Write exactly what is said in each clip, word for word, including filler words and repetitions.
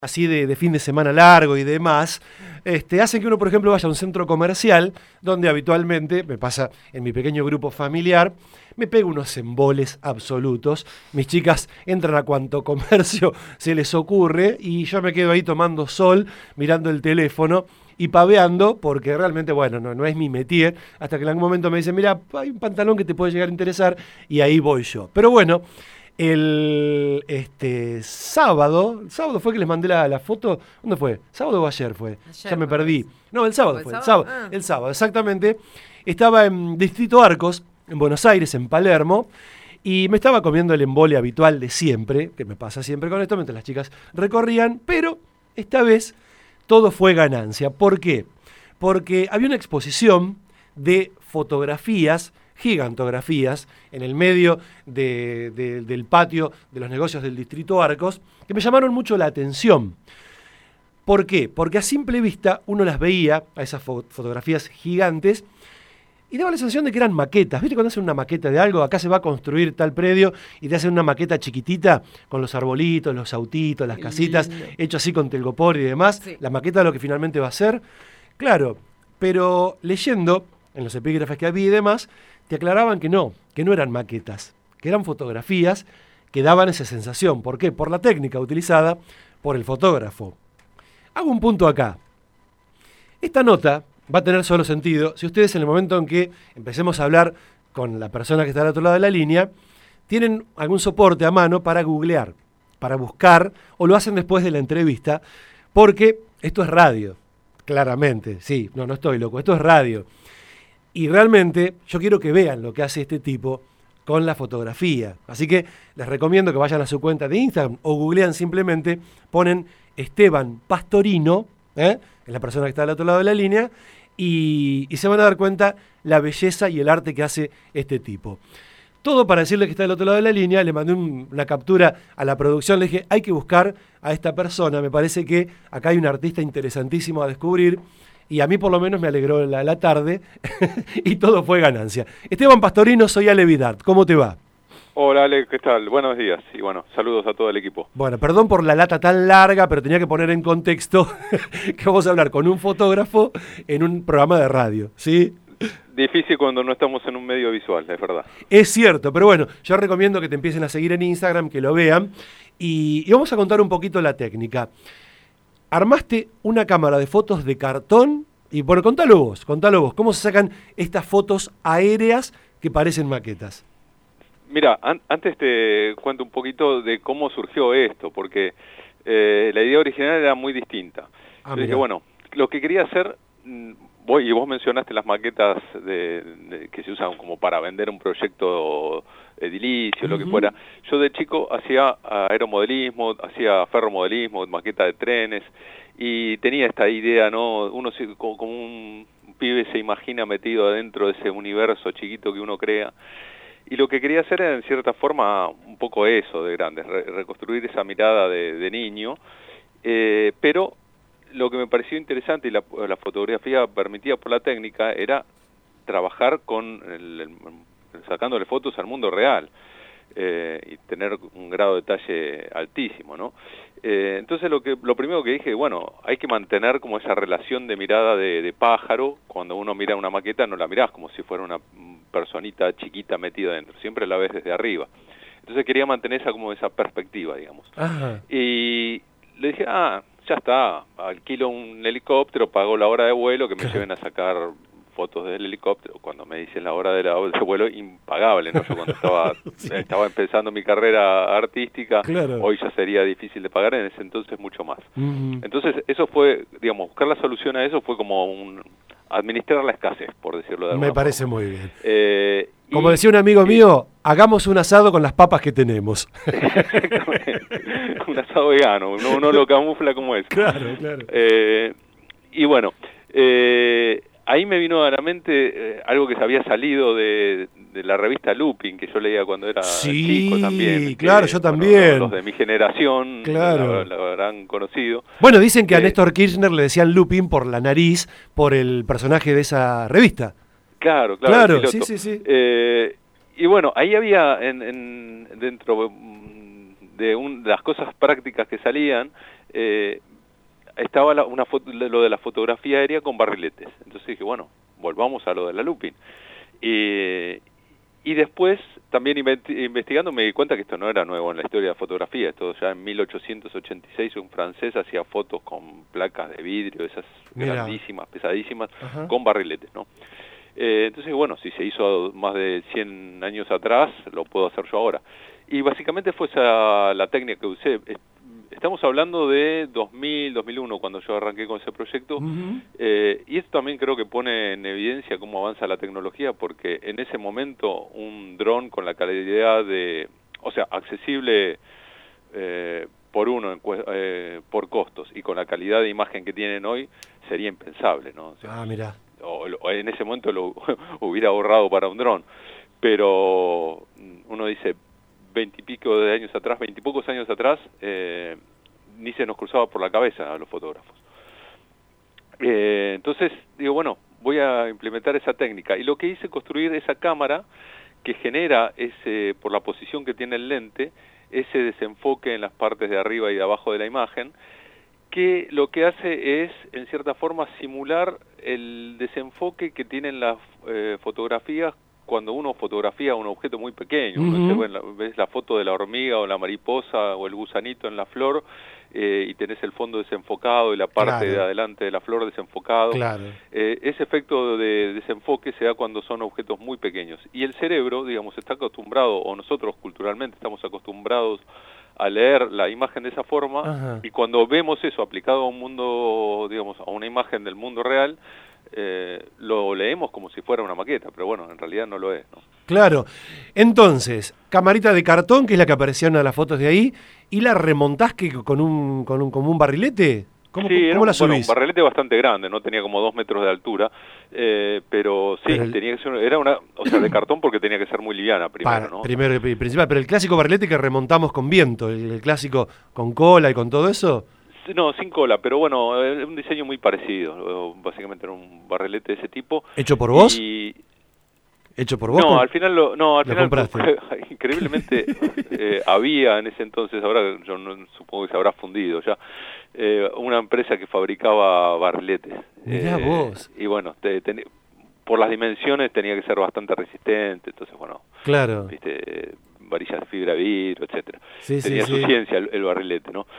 así de, de fin de semana largo y demás, este, hacen que uno, por ejemplo, vaya a un centro comercial donde habitualmente, me pasa en mi pequeño grupo familiar, me pego unos emboles absolutos. Mis chicas entran a cuanto comercio se les ocurre y yo me quedo ahí tomando sol, mirando el teléfono y paveando, porque realmente, bueno, no, no es mi métier, hasta que en algún momento me dicen, mira, hay un pantalón que te puede llegar a interesar, y ahí voy yo. Pero bueno, el este sábado, el sábado fue que les mandé la, la foto. ¿Dónde fue? ¿Sábado o ayer fue? Ayer, ya me perdí. No, el sábado ¿El fue, el sábado? sábado, Ah. el sábado, exactamente. Estaba en Distrito Arcos, en Buenos Aires, en Palermo, y me estaba comiendo el embole habitual de siempre, que me pasa siempre con esto, mientras las chicas recorrían, pero esta vez todo fue ganancia. ¿Por qué? Porque había una exposición de fotografías, gigantografías, en el medio de, de, del patio de los negocios del Distrito Arcos, que me llamaron mucho la atención. ¿Por qué? Porque a simple vista uno las veía, a esas fo- fotografías gigantes, y daba la sensación de que eran maquetas. ¿Viste cuando hacen una maqueta de algo? Acá se va a construir tal predio y te hacen una maqueta chiquitita con los arbolitos, los autitos, las Qué casitas, lindo. hecho así con telgopor y demás. Sí. La maqueta de lo que finalmente va a ser. Claro, pero leyendo en los epígrafes que había y demás, te aclaraban que no, que no eran maquetas, que eran fotografías que daban esa sensación. ¿Por qué? Por la técnica utilizada por el fotógrafo. Hago un punto acá. Esta nota va a tener solo sentido si ustedes, en el momento en que empecemos a hablar con la persona que está al otro lado de la línea, tienen algún soporte a mano para googlear, para buscar, o lo hacen después de la entrevista, porque esto es radio, claramente. Sí, no, no estoy loco, esto es radio. Y realmente yo quiero que vean lo que hace este tipo con la fotografía. Así que les recomiendo que vayan a su cuenta de Instagram o googlean simplemente, ponen Esteban Pastorino, ¿eh? es la persona que está al otro lado de la línea, y, y se van a dar cuenta la belleza y el arte que hace este tipo. Todo para decirle que está del otro lado de la línea. Le mandé un, una captura a la producción, le dije, hay que buscar a esta persona, me parece que acá hay un artista interesantísimo a descubrir, y a mí por lo menos me alegró la, la tarde, y todo fue ganancia. Esteban Pastorino, soy Ale Vidart, ¿cómo te va? Hola Ale, ¿qué tal? Buenos días y bueno, saludos a todo el equipo. Bueno, perdón por la lata tan larga, pero tenía que poner en contexto que vamos a hablar con un fotógrafo en un programa de radio, ¿sí? Difícil cuando no estamos en un medio visual, es verdad. Es cierto, pero bueno, yo recomiendo que te empiecen a seguir en Instagram, que lo vean, y, y vamos a contar un poquito la técnica. Armaste una cámara de fotos de cartón, y bueno, contalo vos, contalo vos, ¿cómo se sacan estas fotos aéreas que parecen maquetas? Mira, an antes te cuento un poquito de cómo surgió esto, porque eh, la idea original era muy distinta. Ah, Yo dije, mirá. bueno, lo que quería hacer, mm, voy, y vos mencionaste las maquetas de, de, que se usan como para vender un proyecto edilicio, lo que Ujú. fuera. Yo de chico hacía aeromodelismo, hacía ferromodelismo, maqueta de trenes, y tenía esta idea, ¿no? Uno se, como, como un pibe se imagina metido adentro de ese universo chiquito que uno crea. Y lo que quería hacer era, en cierta forma, un poco eso de grande, re reconstruir esa mirada de, de niño, eh, pero lo que me pareció interesante y la, la fotografía permitida por la técnica era trabajar con el, el, sacándole fotos al mundo real eh, y tener un grado de detalle altísimo, ¿no? Eh, entonces lo que lo primero que dije, bueno, hay que mantener como esa relación de mirada de, de pájaro. Cuando uno mira una maqueta no la mirás como si fuera una personita chiquita metida dentro, siempre la ves desde arriba. Entonces quería mantener esa como esa perspectiva, digamos. Ajá. Y le dije, ah, ya está, alquilo un helicóptero, pago la hora de vuelo, que me lleven a sacar fotos del helicóptero. Cuando me dicen la hora de, la, de vuelo, impagable, ¿no? Yo cuando estaba, Sí. estaba empezando mi carrera artística, Claro. hoy ya sería difícil de pagar, en ese entonces mucho más. Ujú. Entonces eso fue, digamos, buscar la solución a eso fue como un administrar la escesez, por decirlo de alguna Me parece forma. muy bien. Eh, Como y- decía un amigo y- mío, hagamos un asado con las papas que tenemos. Exactamente. Un asado vegano, uno, uno lo camufla como es. Claro, claro. Eh, y bueno, eh, ahí me vino a la mente eh, algo que se había salido de, de la revista Looping, que yo leía cuando era Sí, chico también. claro, que, yo bueno, también. los de mi generación Claro. la, la habrán conocido. Bueno, dicen que a Eh, Néstor Kirchner le decían Lupin por la nariz, por el personaje de esa revista. Claro, claro. Claro, el sí, piloto. sí, sí. Eh, y bueno, ahí había en, en, dentro mm, de, un, de las cosas prácticas que salían, eh, estaba la, una foto, lo de la fotografía aérea con barriletes. Entonces dije, bueno, volvamos a lo de la Lupin. Eh, y después, también investigando, me di cuenta que esto no era nuevo en la historia de la fotografía. Esto ya en mil ochocientos ochenta y seis un francés hacía fotos con placas de vidrio, esas Mirá. grandísimas, pesadísimas, Ajá. con barriletes, ¿no? Eh, entonces, bueno, si se hizo más de cien años atrás, lo puedo hacer yo ahora. Y básicamente fue esa la técnica que usé. Estamos hablando de dos mil, dos mil uno, cuando yo arranqué con ese proyecto, uh-huh. eh, y esto también creo que pone en evidencia cómo avanza la tecnología, porque en ese momento un dron con la calidad de, o sea, accesible eh, por uno, eh, por costos, y con la calidad de imagen que tienen hoy, sería impensable, ¿no? O sea, ah, mira. O, o en ese momento lo hubiera ahorrado para un dron, pero uno dice, veintipico de años atrás, veintipocos años atrás, eh, ni se nos cruzaba por la cabeza a los fotógrafos. Eh, entonces, digo, bueno, voy a implementar esa técnica. Y lo que hice es construir esa cámara que genera, ese, por la posición que tiene el lente, ese desenfoque en las partes de arriba y de abajo de la imagen, que lo que hace es, en cierta forma, simular el desenfoque que tienen las eh, fotografías cuando uno fotografía un objeto muy pequeño. Uh-huh. Uno se ve la, ves la foto de la hormiga o la mariposa o el gusanito en la flor eh, y tenés el fondo desenfocado y la parte claro. de adelante de la flor desenfocado. Claro. Eh, ese efecto de desenfoque se da cuando son objetos muy pequeños. Y el cerebro, digamos, está acostumbrado, o nosotros culturalmente estamos acostumbrados a leer la imagen de esa forma, Ajá. y cuando vemos eso aplicado a un mundo, digamos, a una imagen del mundo real, eh, lo leemos como si fuera una maqueta, pero bueno, en realidad no lo es, ¿no? Claro. Entonces, camarita de cartón, que es la que apareció en las fotos de ahí, y la remontás que con un, con un, como un barrilete. ¿Cómo, sí, ¿cómo era la un, subís? Bueno, un barrilete bastante grande, no tenía como dos metros de altura, eh, pero sí, pero el... tenía que ser, era una, o sea, de cartón porque tenía que ser muy liviana primero, Para, ¿no? Primero y principal, pero el clásico barrilete que remontamos con viento, el, el clásico con cola y con todo eso. No, sin cola, pero bueno, es un diseño muy parecido, básicamente era un barrilete de ese tipo. ¿Hecho por vos? Y... ¿Hecho por vos? No, al final lo, no, al lo final compraste. Increíblemente eh, había en ese entonces, ahora yo no, supongo que se habrá fundido ya, eh, una empresa que fabricaba barriletes. Mirá eh, vos. Y bueno, te, te, por las dimensiones tenía que ser bastante resistente, entonces bueno, claro. viste, varillas de fibra de vidrio, etcétera. Sí, tenía sí, su sí. ciencia el, el barrilete, ¿no?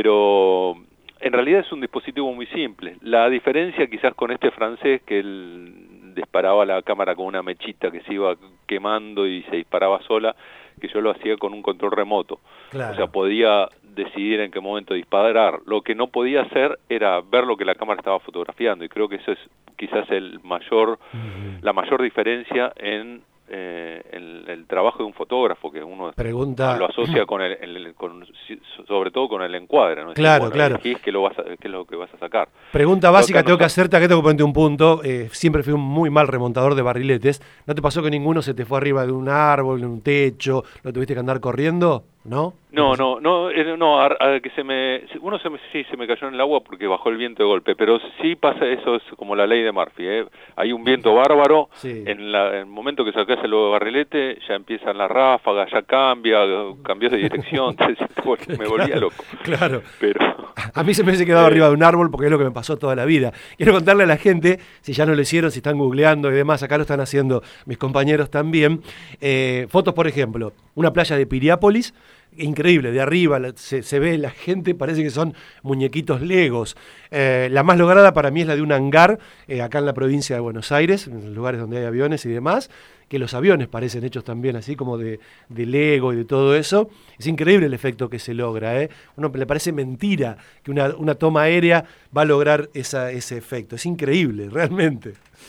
Pero en realidad es un dispositivo muy simple. La diferencia quizás con este francés, que él disparaba la cámara con una mechita que se iba quemando y se disparaba sola, que yo lo hacía con un control remoto. Claro. O sea, podía decidir en qué momento disparar. Lo que no podía hacer era ver lo que la cámara estaba fotografiando, y creo que eso es quizás el mayor, uh-huh. la mayor diferencia en eh, el, el trabajo de un fotógrafo, que uno Pregunta... lo asocia con el, el con, sobre todo con el encuadre, ¿no? Claro, decir, bueno, claro. ¿qué, lo vas a, ¿Qué es lo que vas a sacar? Pregunta básica, no tengo que hacerte, acá tengo que ponerte un punto. Eh, siempre fui un muy mal remontador de barriletes. ¿No te pasó que ninguno se te fue arriba de un árbol, de un techo, lo tuviste que andar corriendo? ¿No? No, no, no, no, a, a que se me, uno se me, sí se me cayó en el agua porque bajó el viento de golpe, pero sí pasa eso, es como la ley de Murphy, ¿eh? Hay un viento bárbaro, sí. en, la, en el momento que sacás el barrilete, ya empiezan las ráfagas, ya cambia, cambió de dirección, me volvía claro, loco. Claro, pero a mí se me hubiese quedado eh, arriba de un árbol porque es lo que me pasó toda la vida. Quiero contarle a la gente, si ya no lo hicieron, si están googleando y demás, acá lo están haciendo mis compañeros también, eh, fotos, por ejemplo, una playa de Piriápolis, increíble, de arriba se, se ve la gente, parece que son muñequitos legos. Eh, la más lograda para mí es la de un hangar, eh, acá en la provincia de Buenos Aires, en lugares donde hay aviones y demás, que los aviones parecen hechos también así como de, de Lego y de todo eso. Es increíble el efecto que se logra, ¿eh? Uno le parece mentira que una, una toma aérea va a lograr esa, ese efecto. Es increíble, realmente.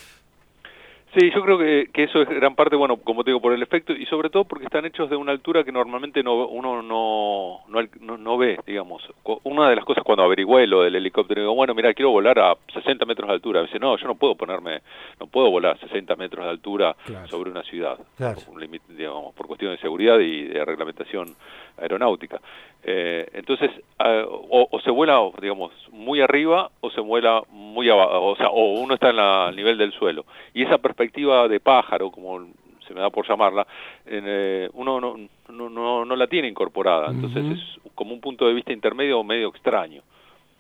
Sí, yo creo que, que eso es gran parte, bueno, como te digo, por el efecto y sobre todo porque están hechos de una altura que normalmente no, uno no, no, no, no ve, digamos. Una de las cosas cuando averigüé lo del helicóptero, digo, bueno, mira, quiero volar a sesenta metros de altura. Me dice, no, yo no puedo ponerme, no puedo volar a sesenta metros de altura claro. sobre una ciudad, claro. por, un limite, digamos, por cuestión de seguridad y de reglamentación aeronáutica. Eh, entonces, uh, o, o se vuela, digamos, muy arriba o se vuela muy abajo, o sea, o uno está en la, al nivel del suelo. Y esa perspectiva de pájaro, como se me da por llamarla, eh, uno no, no, no, no la tiene incorporada. Entonces uh-huh. es como un punto de vista intermedio o medio extraño.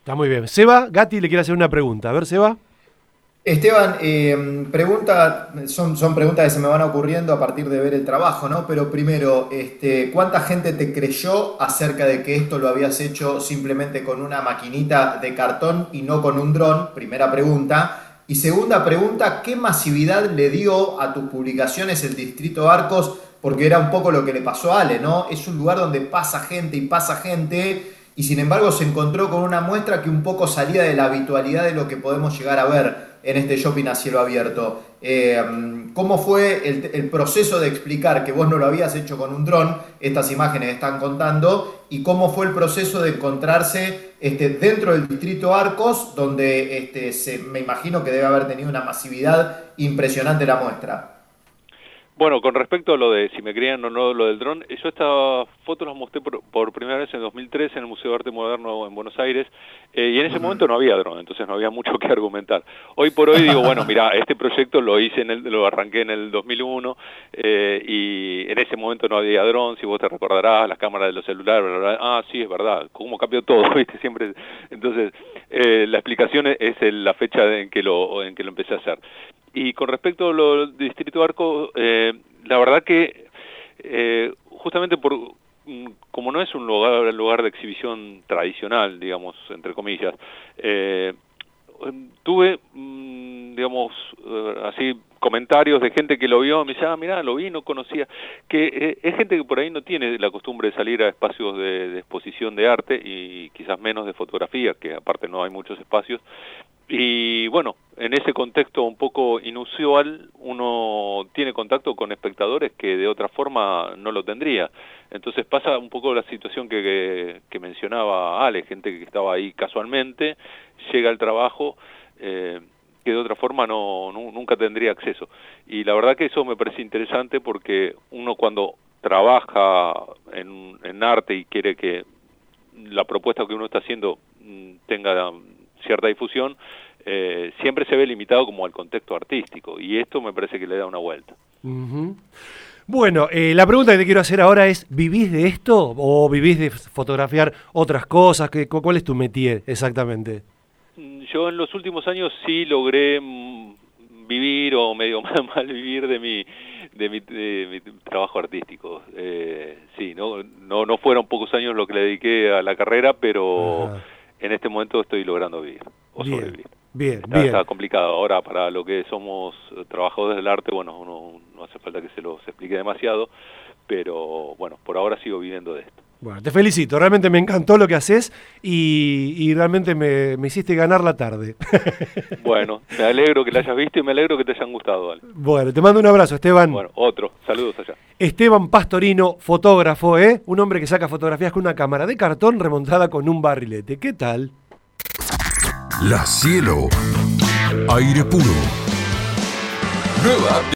Está muy bien. Seba, Gatti le quiere hacer una pregunta. A ver, Seba. Esteban, eh, pregunta, son, son preguntas que se me van ocurriendo a partir de ver el trabajo, ¿no? Pero primero, este, ¿cuánta gente te creyó acerca de que esto lo habías hecho simplemente con una maquinita de cartón y no con un dron? Primera pregunta. Y segunda pregunta, ¿qué masividad le dio a tus publicaciones el Distrito Arcos? Porque era un poco lo que le pasó a Ale, ¿no? Es un lugar donde pasa gente y pasa gente, y sin embargo se encontró con una muestra que un poco salía de la habitualidad de lo que podemos llegar a ver en este shopping a cielo abierto. Eh, ¿Cómo fue el, el proceso de explicar que vos no lo habías hecho con un dron, estas imágenes están contando, y cómo fue el proceso de encontrarse este, dentro del Distrito Arcos, donde este, se, me imagino que debe haber tenido una masividad impresionante la muestra? Bueno, con respecto a lo de si me creían o no lo del dron, yo estas fotos las mostré por, por primera vez en dos mil tres en el Museo de Arte Moderno en Buenos Aires, eh, y en ese uh-huh. momento no había dron, entonces no había mucho que argumentar. Hoy por hoy digo, bueno, mira, este proyecto lo hice, en el, lo arranqué en el dos mil uno, eh, y en ese momento no había dron, si vos te recordarás, las cámaras de los celulares, bla, bla, bla. Ah, sí, es verdad, cómo cambió todo, ¿viste? Siempre, entonces, eh, la explicación es el, la fecha en que, lo, en que lo empecé a hacer. Y con respecto a lo del Distrito Arco, eh, la verdad que eh, justamente por como no es un lugar, lugar de exhibición tradicional, digamos, entre comillas, eh, tuve, digamos, así comentarios de gente que lo vio, me dice, ah, mirá, lo vi, no conocía, que eh, es gente que por ahí no tiene la costumbre de salir a espacios de, de exposición de arte y quizás menos de fotografía, que aparte no hay muchos espacios. Y bueno, en ese contexto un poco inusual, uno tiene contacto con espectadores que de otra forma no lo tendría. Entonces pasa un poco la situación que, que, que mencionaba Ale, gente que estaba ahí casualmente, llega al trabajo, eh, que de otra forma no, no nunca tendría acceso. Y la verdad que eso me parece interesante porque uno cuando trabaja en, en arte y quiere que la propuesta que uno está haciendo tenga cierta difusión, eh, siempre se ve limitado como al contexto artístico, y esto me parece que le da una vuelta. Uh-huh. Bueno, eh, la pregunta que te quiero hacer ahora es, ¿vivís de esto o vivís de fotografiar otras cosas? ¿Qué, ¿Cuál es tu métier exactamente? Yo en los últimos años sí logré vivir o medio mal, mal vivir de mi de mi, de mi trabajo artístico. Eh, sí, no, no no fueron pocos años lo que le dediqué a la carrera, pero Ajá. en este momento estoy logrando vivir o bien, sobrevivir. Bien, está, bien. Está complicado. Ahora, para lo que somos trabajadores del arte, bueno, uno, no hace falta que se los explique demasiado, pero bueno, por ahora sigo viviendo de esto. Bueno, te felicito, realmente me encantó lo que haces y, y realmente me, me hiciste ganar la tarde. Bueno, me alegro que la hayas visto y me alegro que te hayan gustado, Ale. Bueno, te mando un abrazo, Esteban. Bueno, otro, saludos allá. Esteban Pastorino, fotógrafo, ¿eh? Un hombre que saca fotografías con una cámara de cartón remontada con un barrilete. ¿Qué tal? La Cielo, aire puro. Nueva